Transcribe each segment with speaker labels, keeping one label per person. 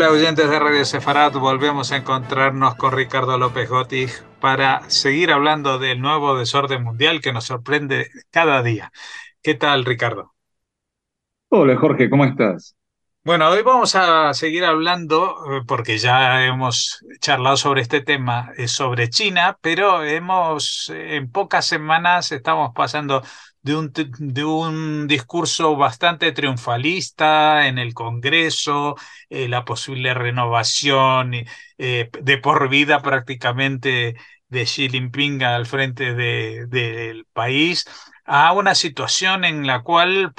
Speaker 1: Hola, oyentes de Radio Sefarat, volvemos a encontrarnos con Ricardo López Gotti para seguir hablando del nuevo desorden mundial que nos sorprende cada día. ¿Qué tal, Ricardo?
Speaker 2: Hola Jorge, ¿cómo estás?
Speaker 1: Bueno, hoy vamos a seguir hablando, porque ya hemos charlado sobre este tema, sobre China, pero en pocas semanas estamos pasando de un discurso bastante triunfalista en el Congreso, la posible renovación de por vida prácticamente de Xi Jinping al frente del país, a una situación en la cual,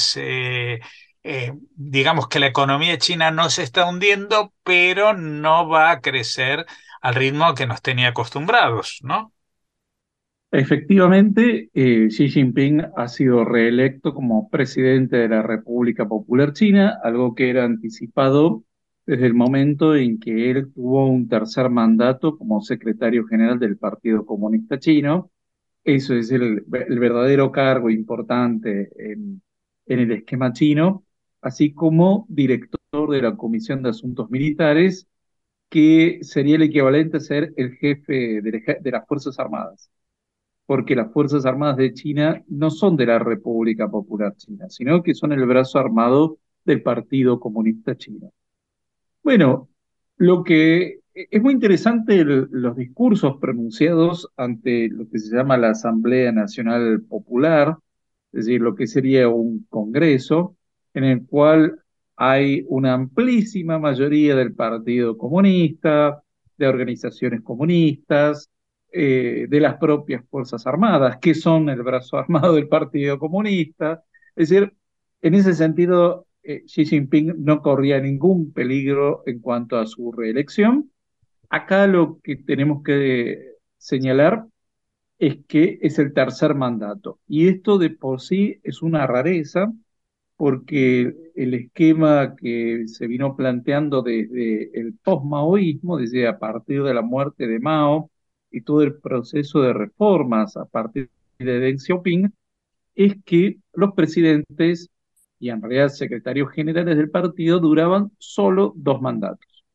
Speaker 1: digamos que la economía china no se está hundiendo, pero no va a crecer al ritmo que nos tenía acostumbrados, ¿no?
Speaker 2: Efectivamente, Xi Jinping ha sido reelecto como presidente de la República Popular China, algo que era anticipado desde el momento en que él tuvo un tercer mandato como secretario general del Partido Comunista Chino. Eso es el verdadero cargo importante en el esquema chino, así como director de la Comisión de Asuntos Militares, que sería el equivalente a ser el jefe de las Fuerzas Armadas, porque las Fuerzas Armadas de China no son de la República Popular China, sino que son el brazo armado del Partido Comunista Chino. Bueno, lo que es muy interesante los discursos pronunciados ante lo que se llama la Asamblea Nacional Popular, es decir, lo que sería un congreso en el cual hay una amplísima mayoría del Partido Comunista, de organizaciones comunistas, de las propias Fuerzas Armadas, que son el brazo armado del Partido Comunista. Es decir, en ese sentido, Xi Jinping no corría ningún peligro en cuanto a su reelección. Acá lo que tenemos que señalar es que es el tercer mandato. Y esto de por sí es una rareza porque el esquema que se vino planteando desde el post-maoísmo, desde a partir de la muerte de Mao y todo el proceso de reformas a partir de Deng Xiaoping, es que los presidentes y en realidad secretarios generales del partido duraban solo 2 mandatos.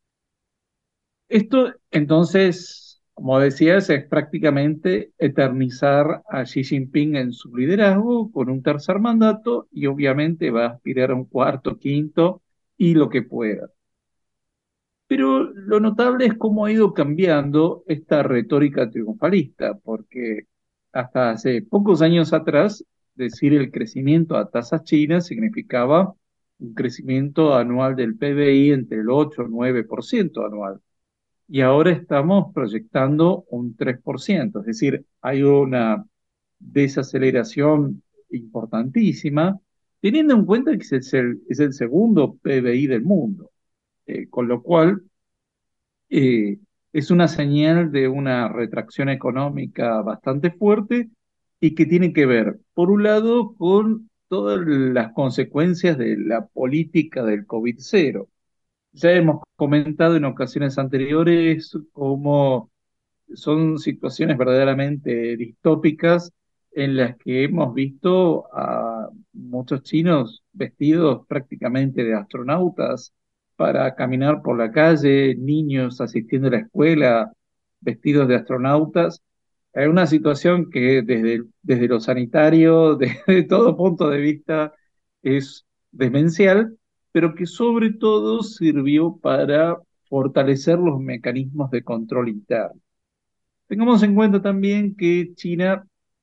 Speaker 2: Esto entonces, como decías, es prácticamente eternizar a Xi Jinping en su liderazgo con un tercer mandato y obviamente va a aspirar a un cuarto, quinto y lo que pueda. Pero lo notable es cómo ha ido cambiando esta retórica triunfalista, porque hasta hace pocos años atrás, decir el crecimiento a tasas chinas significaba un crecimiento anual del PBI entre el 8 y 9% anual. Y ahora estamos proyectando un 3%, es decir, hay una desaceleración importantísima, teniendo en cuenta que es el segundo PBI del mundo, con lo cual eh, es una señal de una retracción económica bastante fuerte y que tiene que ver, por un lado, con todas las consecuencias de la política del COVID-0. Ya hemos comentado en ocasiones anteriores cómo son situaciones verdaderamente distópicas en las que hemos visto a muchos chinos vestidos prácticamente de astronautas para caminar por la calle, niños asistiendo a la escuela vestidos de astronautas. Es una situación que desde lo sanitario, desde todo punto de vista, es demencial, pero que sobre todo sirvió para fortalecer los mecanismos de control interno. Tengamos en cuenta también que China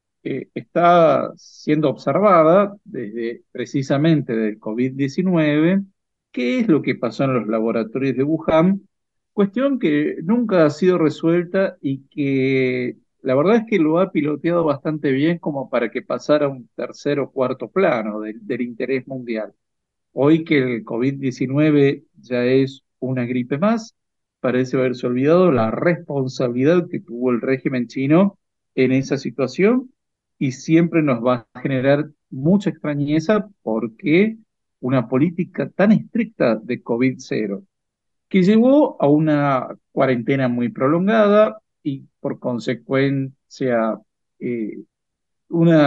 Speaker 2: está siendo observada desde precisamente del COVID-19. ¿Qué es lo que pasó en los laboratorios de Wuhan? Cuestión que nunca ha sido resuelta y que la verdad es que lo ha piloteado bastante bien como para que pasara a un tercer o cuarto plano del interés mundial. Hoy que el COVID-19 ya es una gripe más, parece haberse olvidado la responsabilidad que tuvo el régimen chino en esa situación y siempre nos va a generar mucha extrañeza porque una política tan estricta de COVID-0 que llevó a una cuarentena muy prolongada y por consecuencia eh,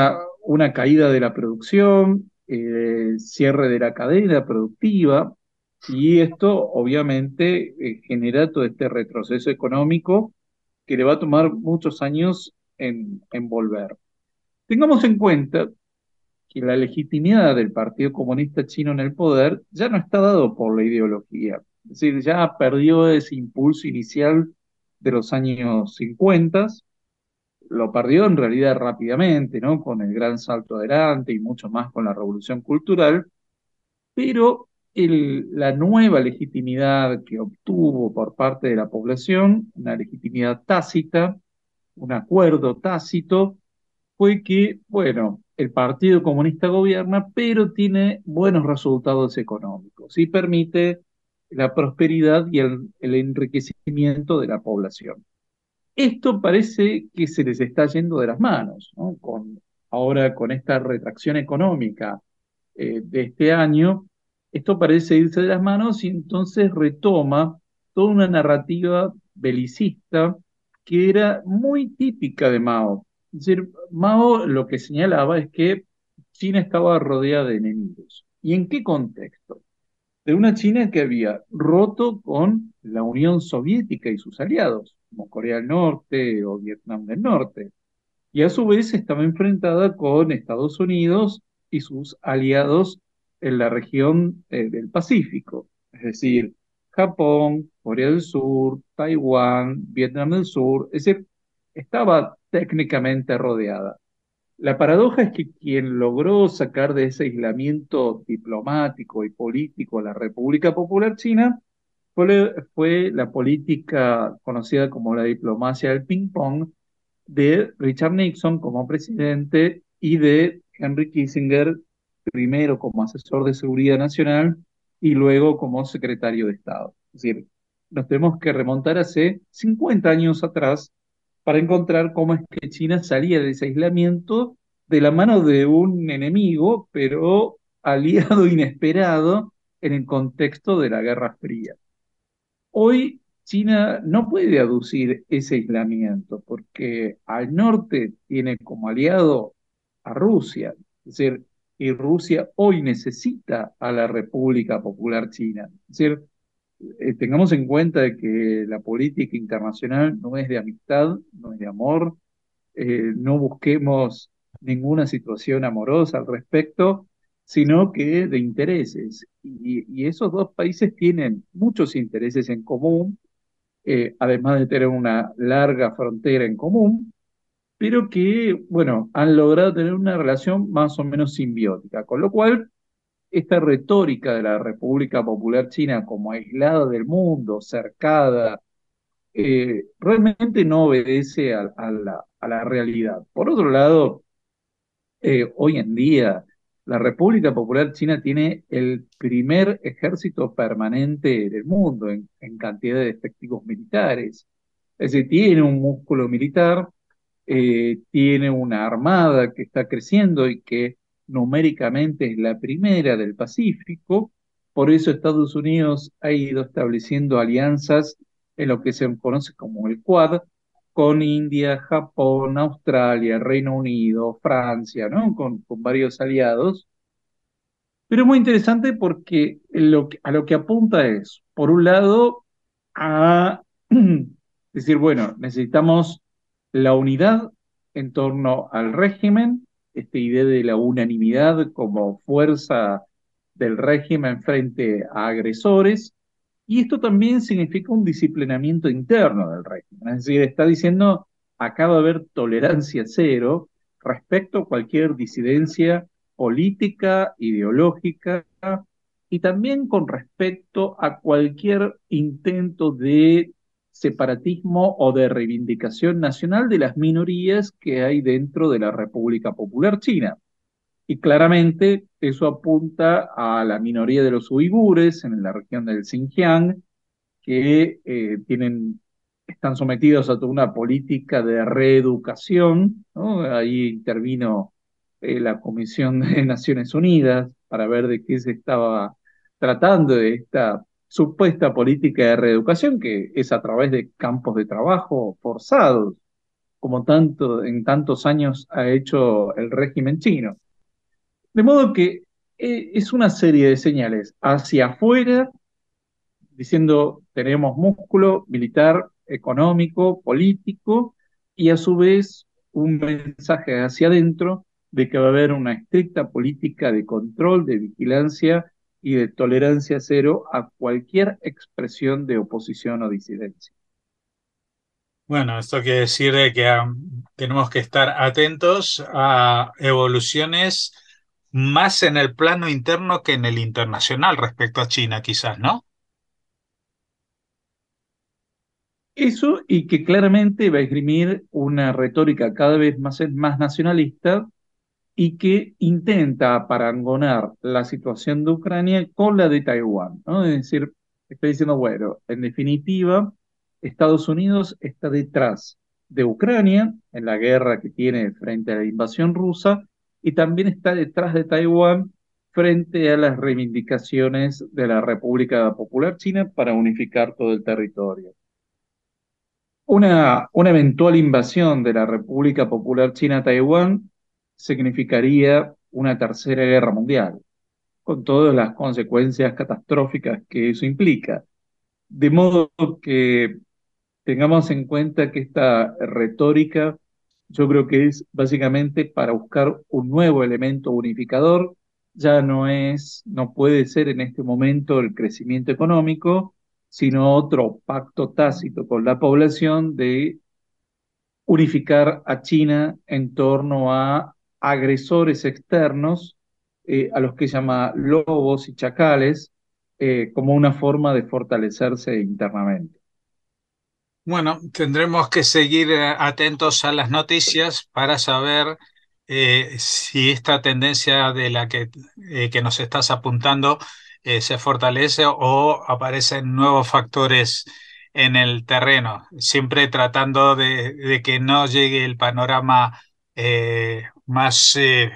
Speaker 2: una caída de la producción, cierre de la cadena productiva. Y esto obviamente genera todo este retroceso económico que le va a tomar muchos años en volver. Tengamos en cuenta que la legitimidad del Partido Comunista Chino en el poder ya no está dado por la ideología. Es decir, ya perdió ese impulso inicial de los años 50, lo perdió en realidad rápidamente, ¿no? Con el gran salto adelante y mucho más con la revolución cultural, pero la nueva legitimidad que obtuvo por parte de la población, una legitimidad tácita, un acuerdo tácito, fue que, bueno, el Partido Comunista gobierna, pero tiene buenos resultados económicos y permite la prosperidad y el enriquecimiento de la población. Esto parece que se les está yendo de las manos, ¿no? Ahora con esta retracción económica de este año, esto parece irse de las manos y entonces retoma toda una narrativa belicista que era muy típica de Mao. Es decir, Mao lo que señalaba es que China estaba rodeada de enemigos. ¿Y en qué contexto? De una China que había roto con la Unión Soviética y sus aliados, como Corea del Norte o Vietnam del Norte, y a su vez estaba enfrentada con Estados Unidos y sus aliados en la región del Pacífico, es decir, Japón, Corea del Sur, Taiwán, Vietnam del Sur, es decir, estaba técnicamente rodeada. La paradoja es que quien logró sacar de ese aislamiento diplomático y político a la República Popular China fue la política conocida como la diplomacia del ping-pong de Richard Nixon como presidente y de Henry Kissinger, primero como asesor de seguridad nacional y luego como secretario de Estado. Es decir, nos tenemos que remontar hace 50 años atrás para encontrar cómo es que China salía de ese aislamiento de la mano de un enemigo, pero aliado inesperado en el contexto de la Guerra Fría. Hoy China no puede aducir ese aislamiento porque al norte tiene como aliado a Rusia, es decir, y Rusia hoy necesita a la República Popular China. Es decir, tengamos en cuenta de que la política internacional no es de amistad, no es de amor, no busquemos ninguna situación amorosa al respecto, sino que de intereses. Y esos dos países tienen muchos intereses en común, además de tener una larga frontera en común, pero que, bueno, han logrado tener una relación más o menos simbiótica, con lo cual esta retórica de la República Popular China como aislada del mundo, cercada, realmente no obedece a la realidad. Por otro lado, hoy en día la República Popular China tiene el primer ejército permanente del mundo en cantidad de efectivos militares. Es decir, tiene un músculo militar, tiene una armada que está creciendo y que numéricamente es la primera del Pacífico. Por eso Estados Unidos ha ido estableciendo alianzas en lo que se conoce como el Quad, con India, Japón, Australia, Reino Unido, Francia, ¿no? Con varios aliados. Pero es muy interesante porque a lo que apunta es, por un lado, a decir, bueno, necesitamos la unidad en torno al régimen, esta idea de la unanimidad como fuerza del régimen frente a agresores, y esto también significa un disciplinamiento interno del régimen, es decir, está diciendo, acá va a haber tolerancia cero respecto a cualquier disidencia política, ideológica, y también con respecto a cualquier intento de separatismo o de reivindicación nacional de las minorías que hay dentro de la República Popular China. Y claramente eso apunta a la minoría de los uigures en la región del Xinjiang, que están sometidos a toda una política de reeducación, ¿no? Ahí intervino la Comisión de Naciones Unidas para ver de qué se estaba tratando de esta supuesta política de reeducación, que es a través de campos de trabajo forzados, como en tantos años ha hecho el régimen chino. De modo que es una serie de señales hacia afuera diciendo tenemos músculo militar, económico, político, y a su vez un mensaje hacia adentro de que va a haber una estricta política de control, de vigilancia y de tolerancia cero a cualquier expresión de oposición o disidencia.
Speaker 1: Bueno, esto quiere decir de que tenemos que estar atentos a evoluciones más en el plano interno que en el internacional respecto a China, quizás, ¿no?
Speaker 2: Eso y que claramente va a esgrimir una retórica cada vez más nacionalista y que intenta parangonar la situación de Ucrania con la de Taiwán, ¿no? Es decir, está diciendo, bueno, en definitiva, Estados Unidos está detrás de Ucrania en la guerra que tiene frente a la invasión rusa y también está detrás de Taiwán frente a las reivindicaciones de la República Popular China para unificar todo el territorio. Una eventual invasión de la República Popular China a Taiwán significaría una tercera guerra mundial, con todas las consecuencias catastróficas que eso implica. De modo que tengamos en cuenta que esta retórica yo creo que es básicamente para buscar un nuevo elemento unificador, ya no puede ser en este momento el crecimiento económico, sino otro pacto tácito con la población de unificar a China en torno a agresores externos, a los que llama lobos y chacales, como una forma de fortalecerse internamente.
Speaker 1: Bueno, tendremos que seguir atentos a las noticias para saber si esta tendencia de la que nos estás apuntando se fortalece o aparecen nuevos factores en el terreno, siempre tratando de que no llegue el panorama más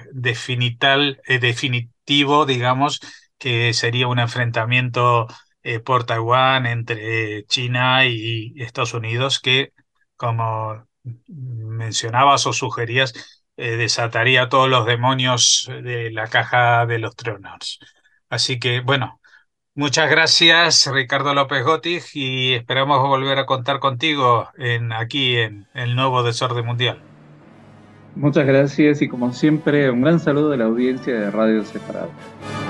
Speaker 1: definitivo, digamos, que sería un enfrentamiento por Taiwán entre China y Estados Unidos, que, como mencionabas o sugerías, desataría todos los demonios de la caja de los tronos. Así que, bueno, muchas gracias, Ricardo López Gotti, y esperamos volver a contar contigo aquí en el nuevo Desorden Mundial.
Speaker 2: Muchas gracias y como siempre, un gran saludo de la audiencia de Radio Separado.